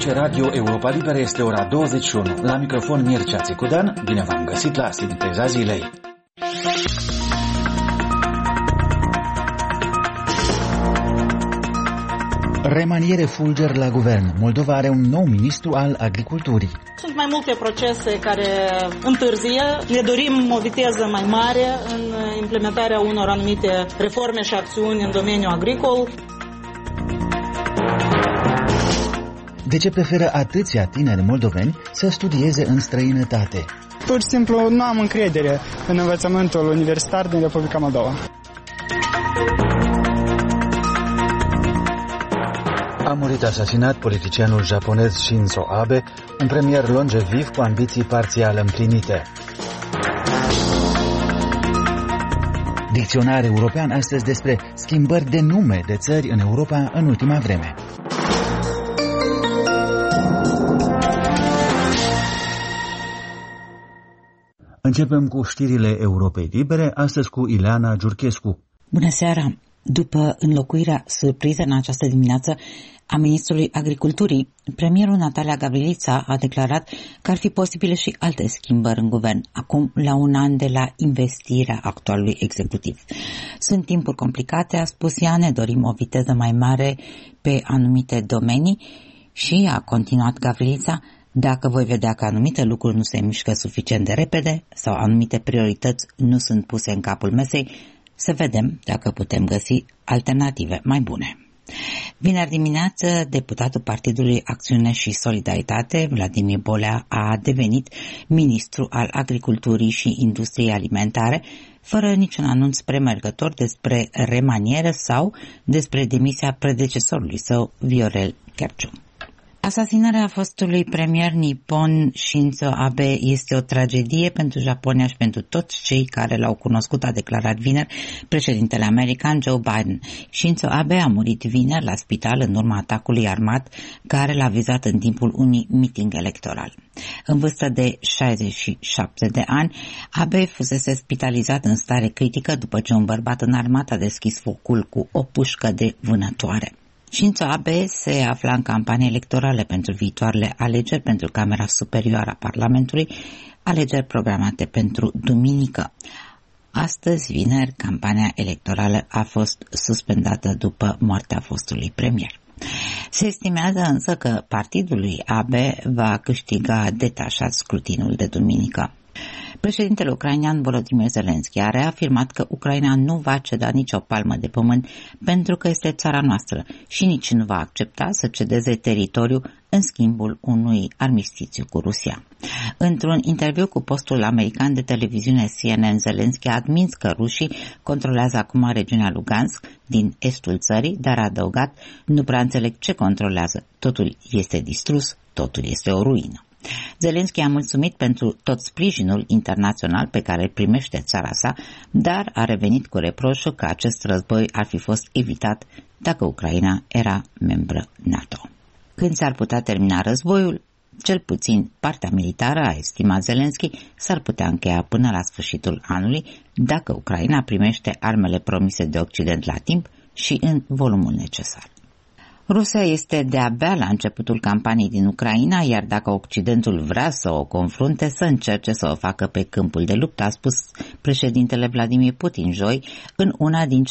Aici Radio Europa Liberă, este ora 21. La microfon Mircea Țicudan, bine v-am găsit la Sinteza Zilei. Remaniere fulger la guvern. Moldova are un nou ministru al agriculturii. Sunt mai multe procese care întârzie. Ne dorim o viteză mai mare în implementarea unor anumite reforme și acțiuni în domeniul agricol. De ce preferă atâția tineri moldoveni să studieze în străinătate? Pur și simplu nu am încredere în învățământul universitar din Republica Moldova. A murit asasinat politicianul japonez Shinzo Abe, un premier longeviv cu ambiții parțial împlinite. Dicționar european astăzi despre schimbări de nume de țări în Europa în ultima vreme. Începem cu știrile Europei Libere, astăzi cu Ileana Giurchescu. Bună seara! După înlocuirea surpriză în această dimineață a ministrului agriculturii, premierul Natalia Gavrilița a declarat că ar fi posibile și alte schimbări în guvern, acum la un an de la investirea actualului executiv. Sunt timpuri complicate, a spus ea, ne dorim o viteză mai mare pe anumite domenii și, a continuat Gavrilița, dacă voi vedea că anumite lucruri nu se mișcă suficient de repede sau anumite priorități nu sunt puse în capul mesei, să vedem dacă putem găsi alternative mai bune. Vineri dimineață, deputatul Partidului Acțiune și Solidaritate, Vladimir Bolea, a devenit ministru al Agriculturii și Industriei Alimentare, fără niciun anunț premergător despre remanieră sau despre demisia predecesorului său, Viorel Cherciu. Asasinarea fostului premier nipon Shinzo Abe este o tragedie pentru Japonia și pentru toți cei care l-au cunoscut, a declarat vineri președintele american Joe Biden. Shinzo Abe a murit vineri la spital în urma atacului armat care l-a vizat în timpul unui meeting electoral. În vârstă de 67 de ani, Abe fusese spitalizat în stare critică după ce un bărbat înarmat a deschis focul cu o pușcă de vânătoare. Shinzo Abe se afla în campanie electorale pentru viitoarele alegeri pentru Camera Superioară a Parlamentului, alegeri programate pentru duminică. Astăzi, vineri, campania electorală a fost suspendată după moartea fostului premier. Se estimează însă că partidul lui Abe va câștiga detașat scrutinul de duminică. Președintele ucrainean Volodymyr Zelensky a reafirmat că Ucraina nu va ceda nicio palmă de pământ pentru că este țara noastră și nici nu va accepta să cedeze teritoriu în schimbul unui armistițiu cu Rusia. Într-un interviu cu postul american de televiziune CNN, Zelensky a admis că rușii controlează acum regiunea Lugansk din estul țării, dar a adăugat: nu prea înțeleg ce controlează, totul este distrus, totul este o ruină. Zelensky a mulțumit pentru tot sprijinul internațional pe care îl primește țara sa, dar a revenit cu reproșul că acest război ar fi fost evitat dacă Ucraina era membră NATO. Când s-ar putea termina războiul? Cel puțin partea militară, a estimat Zelensky, s-ar putea încheia până la sfârșitul anului dacă Ucraina primește armele promise de Occident la timp și în volumul necesar. Rusia este de-abia la începutul campaniei din Ucraina, iar dacă Occidentul vrea să o confrunte, să încerce să o facă pe câmpul de luptă, a spus președintele Vladimir Putin joi în una din